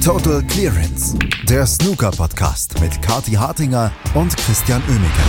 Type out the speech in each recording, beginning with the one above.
Total Clearance, der Snooker-Podcast mit Kathi Hartinger und Christian Oemeke.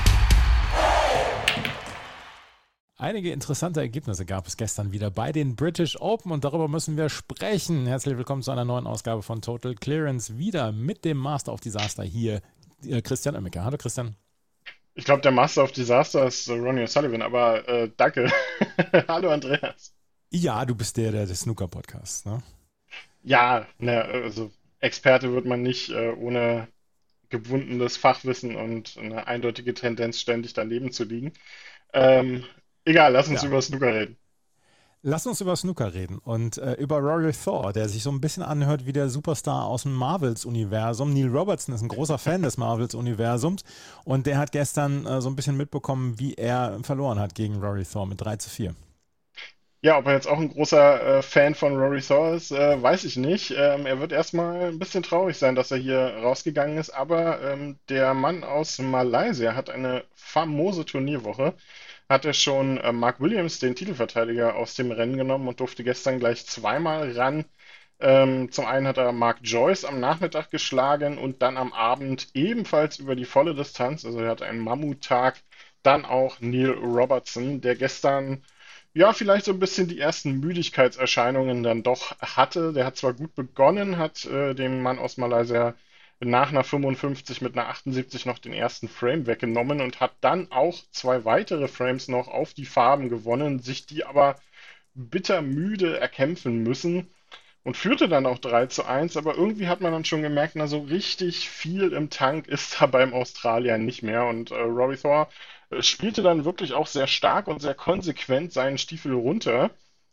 Einige interessante Ergebnisse gab es gestern wieder bei den British Open und darüber müssen wir sprechen. Herzlich willkommen zu einer neuen Ausgabe von Total Clearance, wieder mit dem Master of Disaster hier, Christian Oemeke. Hallo Christian. Ich glaube, der Master of Disaster ist Ronnie O'Sullivan, aber danke. Hallo Andreas. Ja, du bist der des Snooker-Podcasts, ne? Ja, ne, also Experte wird man nicht ohne gebundenes Fachwissen und eine eindeutige Tendenz, ständig daneben zu liegen. Ähm, Egal, lass uns Ja. über Snooker reden. Lass uns über Snooker reden und über Rory Thor, der sich so ein bisschen anhört wie der Superstar aus dem Marvels-Universum. Neil Robertson ist ein großer Fan des Marvels-Universums und der hat gestern so ein bisschen mitbekommen, wie er verloren hat gegen Rory Thor mit 3:4. Ja, ob er jetzt auch ein großer Fan von Rory Thor ist, weiß ich nicht. Er wird erstmal ein bisschen traurig sein, dass er hier rausgegangen ist, aber der Mann aus Malaysia hat eine famose Turnierwoche. Hat er schon Mark Williams, den Titelverteidiger, aus dem Rennen genommen und durfte gestern gleich zweimal ran. Zum einen hat er Mark Joyce am Nachmittag geschlagen und dann am Abend ebenfalls über die volle Distanz, also er hatte einen Mammuttag, dann auch Neil Robertson, der gestern ja vielleicht so ein bisschen die ersten Müdigkeitserscheinungen dann doch hatte. Der hat zwar gut begonnen, hat dem Mann aus Malaysia nach einer 55 mit einer 78 noch den ersten Frame weggenommen und hat dann auch zwei weitere Frames noch auf die Farben gewonnen, sich die aber bittermüde erkämpfen müssen und führte dann auch 3:1, aber irgendwie hat man dann schon gemerkt, na so richtig viel im Tank ist da beim Australier nicht mehr und Rory Thor spielte dann wirklich auch sehr stark und sehr konsequent seinen Stiefel runter.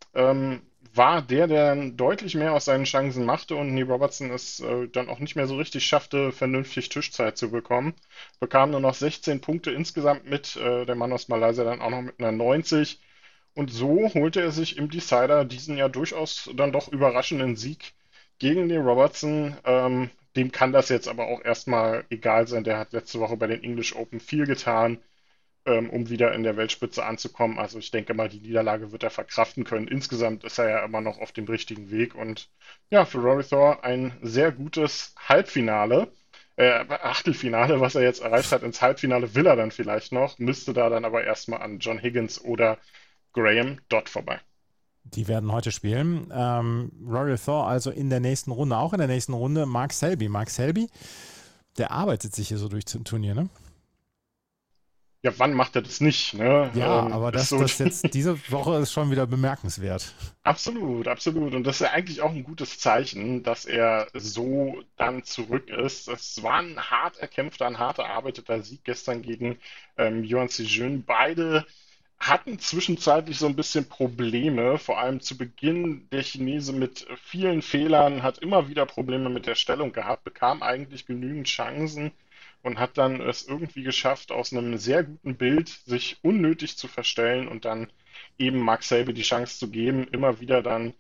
War der dann deutlich mehr aus seinen Chancen machte und Neil Robertson es dann auch nicht mehr so richtig schaffte, vernünftig Tischzeit zu bekommen. Bekam nur noch 16 Punkte insgesamt mit, der Mann aus Malaysia dann auch noch mit einer 90. Und so holte er sich im Decider diesen ja durchaus dann doch überraschenden Sieg gegen Neil Robertson. Dem kann das jetzt aber auch erstmal egal sein. Der hat letzte Woche bei den English Open viel getan, um wieder in der Weltspitze anzukommen. Also ich denke mal, die Niederlage wird er verkraften können. Insgesamt ist er ja immer noch auf dem richtigen Weg. Und ja, für Rory Thor ein sehr gutes Halbfinale. Achtelfinale, was er jetzt erreicht hat. Ins Halbfinale will er dann vielleicht noch, müsste da dann aber erstmal an John Higgins oder Graham Dodd vorbei. Die werden heute spielen. Rory Thor also in der nächsten Runde, auch in der nächsten Runde Mark Selby. Mark Selby, der arbeitet sich hier so durch zum Turnier, ne? Ja, wann macht er das nicht, ne? Ja, aber Ist das, so, das jetzt diese Woche ist schon wieder bemerkenswert. absolut, absolut. Und das ist ja eigentlich auch ein gutes Zeichen, dass er so dann zurück ist. Es war ein hart erkämpfter, ein hart erarbeiteter Sieg gestern gegen Yuan Sijun. Beide hatten zwischenzeitlich so ein bisschen Probleme, vor allem zu Beginn. Der Chinese mit vielen Fehlern hat immer wieder Probleme mit der Stellung gehabt, bekam eigentlich genügend Chancen und hat dann es irgendwie geschafft, aus einem sehr guten Bild sich unnötig zu verstellen und dann eben Mark Selby die Chance zu geben, immer wieder dann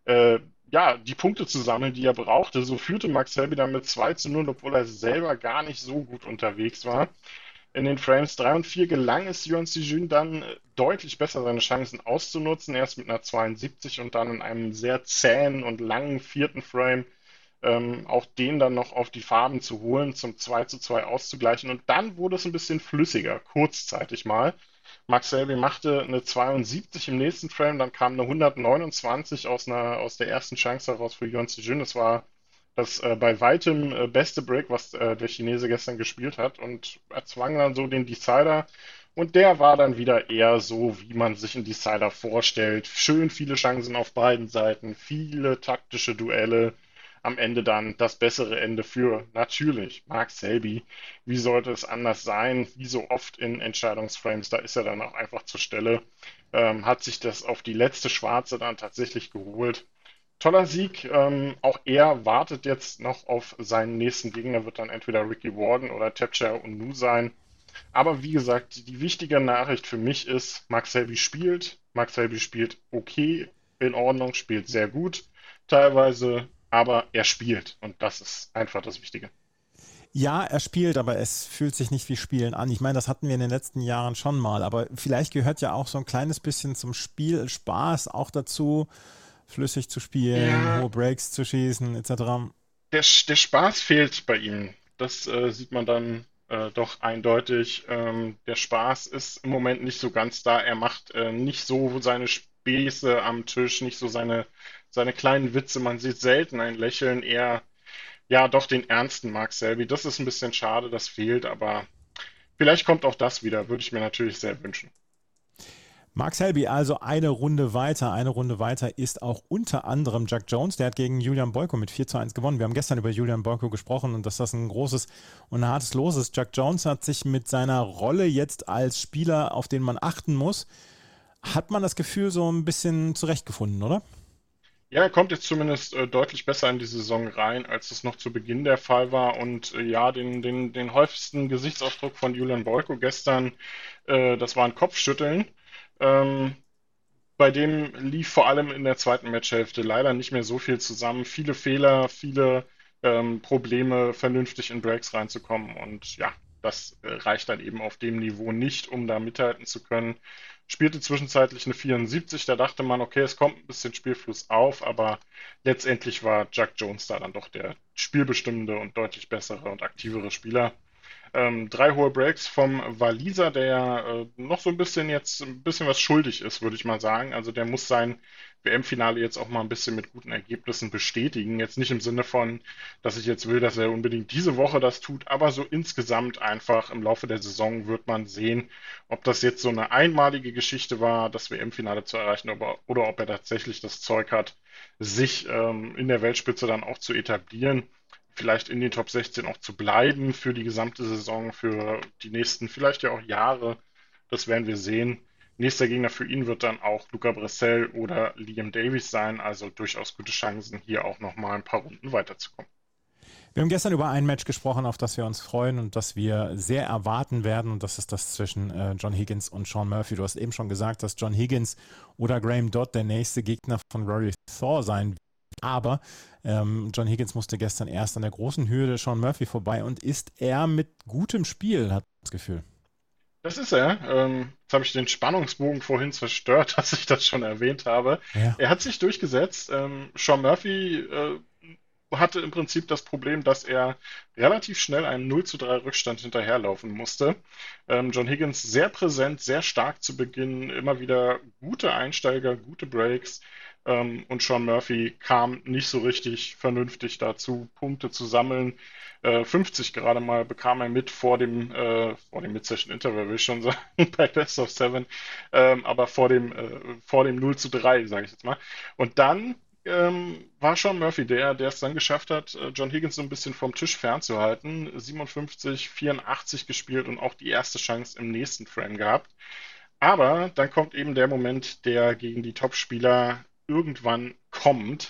ja, die Punkte zu sammeln, die er brauchte. So führte Mark Selby dann mit 2:0, obwohl er selber gar nicht so gut unterwegs war. In den Frames 3 und 4 gelang es Yuan Sijun dann deutlich besser, seine Chancen auszunutzen. Erst mit einer 72 und dann in einem sehr zähen und langen vierten Frame auch den dann noch auf die Farben zu holen, zum 2:2 auszugleichen. Und dann wurde es ein bisschen flüssiger, kurzzeitig mal. Mark Selby machte eine 72 im nächsten Frame, dann kam eine 129 aus der ersten Chance heraus für Yuan Sijun. Das war das bei weitem beste Break, was der Chinese gestern gespielt hat und erzwang dann so den Decider. Und der war dann wieder eher so, wie man sich einen Decider vorstellt. Schön viele Chancen auf beiden Seiten, viele taktische Duelle. Am Ende dann das bessere Ende für natürlich Mark Selby. Wie sollte es anders sein? Wie so oft in Entscheidungsframes, da ist er dann auch einfach zur Stelle. Hat sich das auf die letzte Schwarze dann tatsächlich geholt. Toller Sieg. Auch er wartet jetzt noch auf seinen nächsten Gegner, wird dann entweder Ricky Warden oder Tapcher Unu sein. Aber wie gesagt, die wichtige Nachricht für mich ist, Mark Selby spielt. Mark Selby spielt okay, in Ordnung, spielt sehr gut teilweise, aber er spielt und das ist einfach das Wichtige. Ja, er spielt, aber es fühlt sich nicht wie Spielen an. Ich meine, das hatten wir in den letzten Jahren schon mal, aber vielleicht gehört ja auch so ein kleines bisschen zum Spiel Spaß auch dazu, flüssig zu spielen, Ja, hohe Breaks zu schießen, etc. der Spaß fehlt bei ihm. Das sieht man dann doch eindeutig. Der Spaß ist im Moment nicht so ganz da. Er macht nicht so seine Späße am Tisch, nicht so seine kleinen Witze. Man sieht selten ein Lächeln, eher ja doch den ernsten Mark Selby. Das ist ein bisschen schade, das fehlt, aber vielleicht kommt auch das wieder, würde ich mir natürlich sehr wünschen. Mark Selby also eine Runde weiter. Eine Runde weiter ist auch unter anderem Jack Jones. Der hat gegen Julian Boyko mit 4:1 gewonnen. Wir haben gestern über Julian Boyko gesprochen und dass das ein großes und ein hartes Los ist. Jack Jones hat sich mit seiner Rolle jetzt als Spieler, auf den man achten muss, hat man das Gefühl, so ein bisschen zurechtgefunden, oder? Ja, er kommt jetzt zumindest deutlich besser in die Saison rein, als es noch zu Beginn der Fall war. Und ja, den häufigsten Gesichtsausdruck von Julian Boyko gestern, das war ein Kopfschütteln. Ähm, Bei dem lief vor allem in der zweiten Matchhälfte leider nicht mehr so viel zusammen. Viele Fehler, viele Probleme, vernünftig in Breaks reinzukommen. Und ja, das reicht dann eben auf dem Niveau nicht, um da mithalten zu können. Spielte zwischenzeitlich eine 74, da dachte man, okay, es kommt ein bisschen Spielfluss auf, aber letztendlich war Jack Jones da dann doch der spielbestimmende und deutlich bessere und aktivere Spieler. Drei hohe Breaks vom Waliser, der noch so ein bisschen jetzt ein bisschen was schuldig ist, würde ich mal sagen. Also der muss sein WM-Finale jetzt auch mal ein bisschen mit guten Ergebnissen bestätigen. Jetzt nicht im Sinne von, dass ich jetzt will, dass er unbedingt diese Woche das tut, aber so insgesamt einfach im Laufe der Saison wird man sehen, ob das jetzt so eine einmalige Geschichte war, das WM-Finale zu erreichen, oder ob er tatsächlich das Zeug hat, sich in der Weltspitze dann auch zu etablieren, vielleicht in den Top 16 auch zu bleiben für die gesamte Saison, für die nächsten vielleicht ja auch Jahre. Das werden wir sehen. Nächster Gegner für ihn wird dann auch Luca Bressel oder Liam Davies sein, also durchaus gute Chancen, hier auch nochmal ein paar Runden weiterzukommen. Wir haben gestern über ein Match gesprochen, auf das wir uns freuen und das wir sehr erwarten werden. Und das ist das zwischen John Higgins und Sean Murphy. Du hast eben schon gesagt, dass John Higgins oder Graham Dodd der nächste Gegner von Rory Thor sein wird. Aber John Higgins musste gestern erst an der großen Hürde Sean Murphy vorbei und ist er mit gutem Spiel, hat das Gefühl. Das ist er. Jetzt habe ich den Spannungsbogen vorhin zerstört, dass ich das schon erwähnt habe. Ja. Er hat sich durchgesetzt. Sean Murphy hatte im Prinzip das Problem, dass er relativ schnell einen 0:3 Rückstand hinterherlaufen musste. John Higgins sehr präsent, sehr stark zu Beginn, immer wieder gute Einsteiger, gute Breaks. Und Sean Murphy kam nicht so richtig vernünftig dazu, Punkte zu sammeln. 50 gerade mal bekam er mit vor dem Mid-Session Interval, will ich schon sagen, bei Best of Seven, aber vor dem 0:3, sage ich jetzt mal. Und dann war Sean Murphy der es dann geschafft hat, John Higgins so ein bisschen vom Tisch fernzuhalten. 57, 84 gespielt und auch die erste Chance im nächsten Frame gehabt. Aber dann kommt eben der Moment, der gegen die Top-Spieler irgendwann kommt.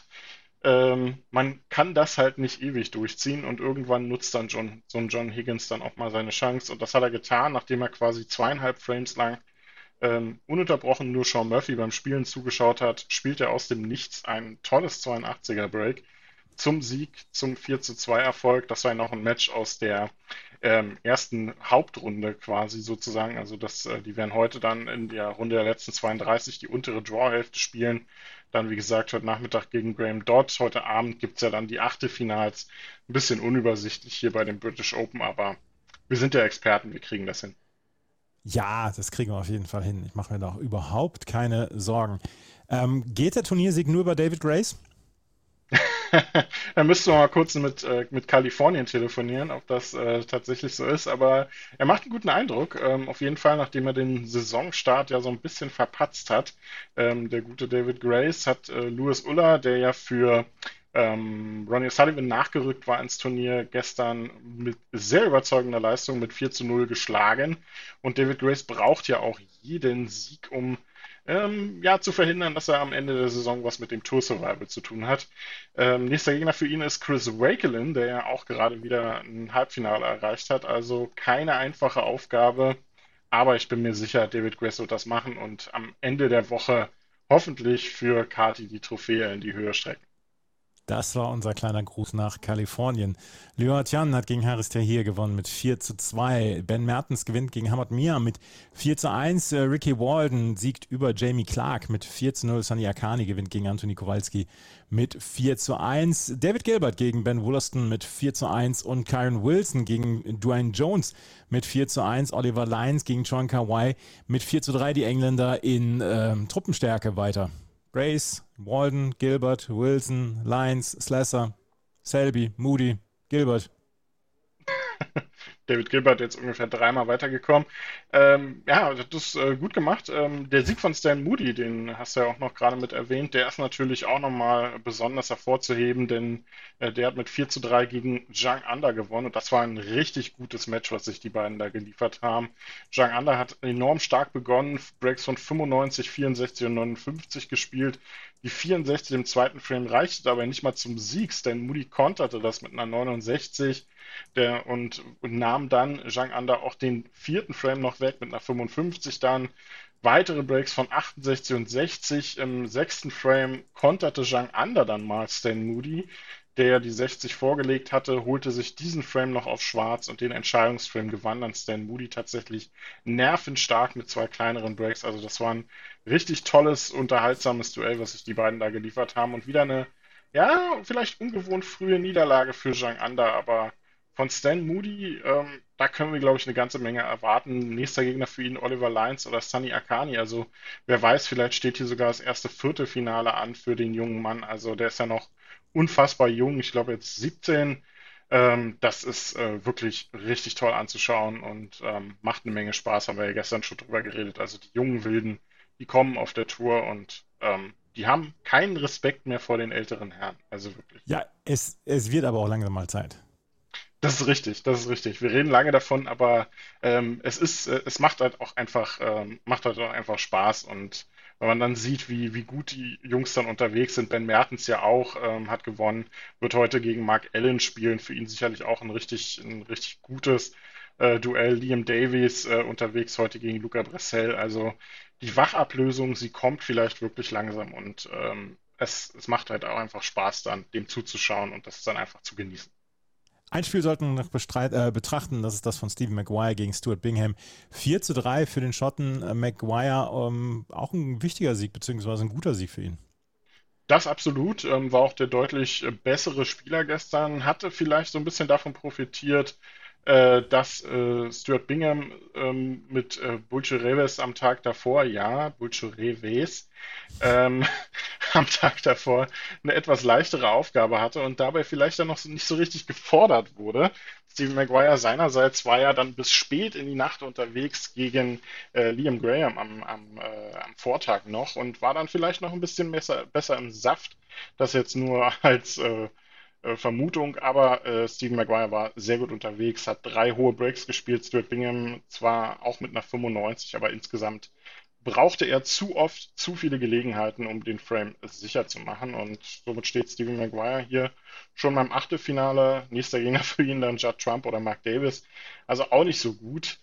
Man kann das halt nicht ewig durchziehen und irgendwann nutzt dann so ein John Higgins dann auch mal seine Chance. Und das hat er getan, nachdem er quasi 2,5 Frames lang ununterbrochen nur Sean Murphy beim Spielen zugeschaut hat, spielt er aus dem Nichts ein tolles 82er Break zum Sieg, zum 4:2 Erfolg. Das war ja noch ein Match aus der ersten Hauptrunde quasi sozusagen. Also die werden heute dann in der Runde der letzten 32 die untere Draw-Hälfte spielen. Dann, wie gesagt, heute Nachmittag gegen Graham Dodd. Heute Abend gibt es ja dann die Achtelfinals. Ein bisschen unübersichtlich hier bei den British Open, aber wir sind ja Experten, wir kriegen das hin. Ja, das kriegen wir auf jeden Fall hin. Ich mache mir da auch überhaupt keine Sorgen. Geht der Turniersieg nur über David Grace? Da müssten wir mal kurz mit Kalifornien telefonieren, ob das tatsächlich so ist. Aber er macht einen guten Eindruck. Auf jeden Fall, nachdem er den Saisonstart ja so ein bisschen verpatzt hat. Der gute David Grace hat Louis Uller, der ja für Ronnie O'Sullivan nachgerückt war ins Turnier, gestern mit sehr überzeugender Leistung mit 4:0 geschlagen. Und David Grace braucht ja auch jeden Sieg, um ja, zu verhindern, dass er am Ende der Saison was mit dem Tour Survival zu tun hat. Nächster Gegner für ihn ist Chris Wakelin, der ja auch gerade wieder ein Halbfinale erreicht hat. Also keine einfache Aufgabe, aber ich bin mir sicher, David Grace wird das machen und am Ende der Woche hoffentlich für Kati die Trophäe in die Höhe strecken. Das war unser kleiner Gruß nach Kalifornien. Liu Tian hat gegen Haris Tahir gewonnen mit 4:2. Ben Mertens gewinnt gegen Hamad Mia mit 4:1. Ricky Walden siegt über Jamie Clark mit 4:0. Sunny Akani gewinnt gegen Anthony Kowalski mit 4:1. David Gilbert gegen Ben Wollaston mit 4:1 und Kyron Wilson gegen Dwayne Jones mit 4:1. Oliver Lyons gegen John Kawai mit 4:3. Die Engländer in Truppenstärke weiter. Grace, Walden, Gilbert, Wilson, Lyons, Slasser, Selby, Moody, Gilbert. David Gilbert jetzt ungefähr dreimal weitergekommen. Ja, das ist gut gemacht. Der Sieg von Stan Moody, den hast du ja auch noch gerade mit erwähnt, der ist natürlich auch nochmal besonders hervorzuheben, denn der hat mit 4:3 gegen Zhang Anda gewonnen und das war ein richtig gutes Match, was sich die beiden da geliefert haben. Zhang Anda hat enorm stark begonnen, Breaks von 95, 64 und 59 gespielt. Die 64 im zweiten Frame reichte aber nicht mal zum Sieg. Stan Moody konterte das mit einer 69 und nahm dann Zhang Anda auch den vierten Frame noch weg mit einer 55 dann. Weitere Breaks von 68 und 60. Im sechsten Frame konterte Zhang Anda dann mal Stan Moody, der die 60 vorgelegt hatte, holte sich diesen Frame noch auf Schwarz und den Entscheidungsframe gewann dann Stan Moody tatsächlich nervenstark mit zwei kleineren Breaks. Also das war ein richtig tolles, unterhaltsames Duell, was sich die beiden da geliefert haben. Und wieder eine, ja, vielleicht ungewohnt frühe Niederlage für Zhang Anda, aber von Stan Moody, da können wir, glaube ich, eine ganze Menge erwarten. Nächster Gegner für ihn Oliver Lyons oder Sunny Akani. Also wer weiß, vielleicht steht hier sogar das erste Viertelfinale an für den jungen Mann. Also der ist ja noch unfassbar jung. Ich glaube jetzt 17. Das ist wirklich richtig toll anzuschauen und macht eine Menge Spaß. Haben wir ja gestern schon drüber geredet. Also die jungen Wilden, die kommen auf der Tour und die haben keinen Respekt mehr vor den älteren Herren. Also wirklich. Ja, es wird aber auch langsam mal Zeit. Das ist richtig, das ist richtig. Wir reden lange davon, aber es macht halt auch einfach Spaß und wenn man dann sieht, wie gut die Jungs dann unterwegs sind, Ben Mertens ja auch, hat gewonnen, wird heute gegen Mark Allen spielen, für ihn sicherlich auch ein richtig gutes Duell. Liam Davies unterwegs heute gegen Luca Bressel, also die Wachablösung, sie kommt vielleicht wirklich langsam und es macht halt auch einfach Spaß dann, dem zuzuschauen und das dann einfach zu genießen. Ein Spiel sollten wir noch betrachten, das ist das von Stephen Maguire gegen Stuart Bingham. 4:3 für den Schotten Maguire, auch ein wichtiger Sieg, beziehungsweise ein guter Sieg für ihn. Das absolut, war auch der deutlich bessere Spieler gestern, hatte vielleicht so ein bisschen davon profitiert, dass Stuart Bingham mit Bulcereves am Tag davor, ja, Bulcereves, ähm, am Tag davor eine etwas leichtere Aufgabe hatte und dabei vielleicht dann noch nicht so richtig gefordert wurde. Stephen Maguire seinerseits war ja dann bis spät in die Nacht unterwegs gegen Liam Graham am Vortag noch und war dann vielleicht noch ein bisschen besser im Saft. Das jetzt nur als Vermutung, aber Stephen Maguire war sehr gut unterwegs, hat drei hohe Breaks gespielt. Stuart Bingham zwar auch mit einer 95, aber insgesamt brauchte er zu oft zu viele Gelegenheiten, um den Frame sicher zu machen. Und somit steht Stephen Maguire hier schon beim Achtelfinale. Nächster Gegner für ihn dann Judd Trump oder Mark Davis. Also auch nicht so gut.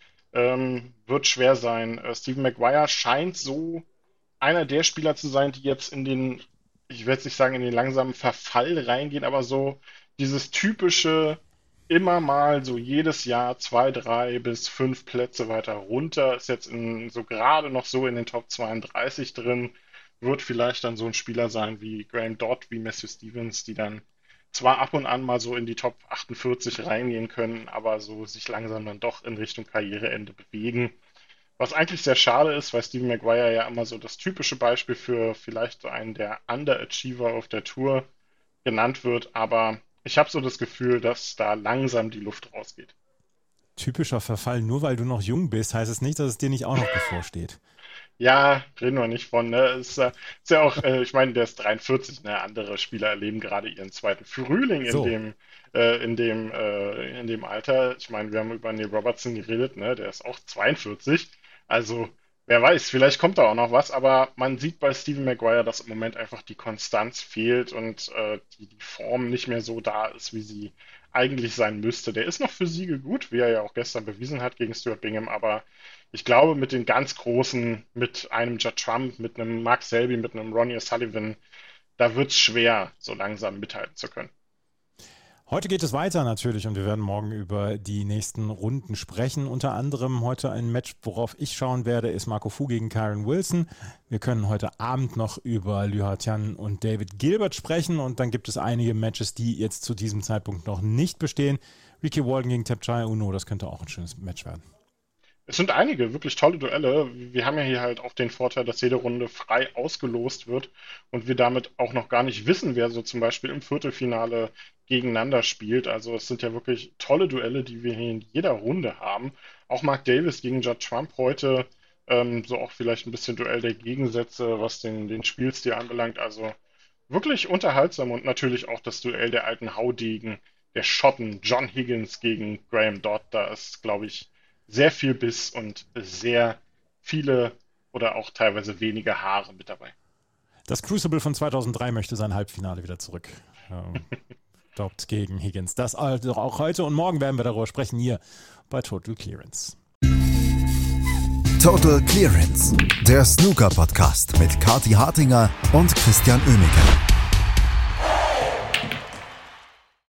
Wird schwer sein. Stephen Maguire scheint so einer der Spieler zu sein, die jetzt ich werde jetzt nicht sagen, in den langsamen Verfall reingehen, aber so dieses typische immer mal so jedes Jahr 2, 3 bis 5 Plätze weiter runter, ist jetzt so gerade noch so in den Top 32 drin, wird vielleicht dann so ein Spieler sein wie Graham Dodd, wie Matthew Stevens, die dann zwar ab und an mal so in die Top 48 reingehen können, aber so sich langsam dann doch in Richtung Karriereende bewegen. Was eigentlich sehr schade ist, weil Stephen Maguire ja immer so das typische Beispiel für vielleicht so einen der Underachiever auf der Tour genannt wird, aber ich habe so das Gefühl, dass da langsam die Luft rausgeht. Typischer Verfall, nur weil du noch jung bist, heißt es nicht, dass es dir nicht auch noch bevorsteht. Ja, reden wir nicht von, ne? Ist ja auch, ich meine, der ist 43, ne? Andere Spieler erleben gerade ihren zweiten Frühling So, in dem Alter. Ich meine, wir haben über Neil Robertson geredet, ne? Der ist auch 42. Also, wer weiß, vielleicht kommt da auch noch was, aber man sieht bei Stephen Maguire, dass im Moment einfach die Konstanz fehlt und die Form nicht mehr so da ist, wie sie eigentlich sein müsste. Der ist noch für Siege gut, wie er ja auch gestern bewiesen hat gegen Stuart Bingham, aber ich glaube, mit den ganz Großen, mit einem Judd Trump, mit einem Mark Selby, mit einem Ronnie O'Sullivan, da wird es schwer, so langsam mithalten zu können. Heute geht es weiter natürlich und wir werden morgen über die nächsten Runden sprechen. Unter anderem heute ein Match, worauf ich schauen werde, ist Marco Fu gegen Kyron Wilson. Wir können heute Abend noch über Liu Hartian und David Gilbert sprechen und dann gibt es einige Matches, die jetzt zu diesem Zeitpunkt noch nicht bestehen. Ricky Walden gegen Tapchai Uno, das könnte auch ein schönes Match werden. Es sind einige wirklich tolle Duelle. Wir haben ja hier halt auch den Vorteil, dass jede Runde frei ausgelost wird und wir damit auch noch gar nicht wissen, wer so zum Beispiel im Viertelfinale gegeneinander spielt. Also es sind ja wirklich tolle Duelle, die wir hier in jeder Runde haben. Auch Mark Davis gegen Judd Trump heute, so auch vielleicht ein bisschen Duell der Gegensätze, was den Spielstil anbelangt. Also wirklich unterhaltsam und natürlich auch das Duell der alten Haudegen, der Schotten, John Higgins gegen Graham Dodd. Da ist, glaube ich, sehr viel Biss und sehr viele oder auch teilweise wenige Haare mit dabei. Das Crucible von 2003 möchte sein Halbfinale wieder zurück. Dodd gegen Higgins. Das also auch heute und morgen werden wir darüber sprechen hier bei Total Clearance. Total Clearance, der Snooker-Podcast mit Kathi Hartinger und Christian Oemeke.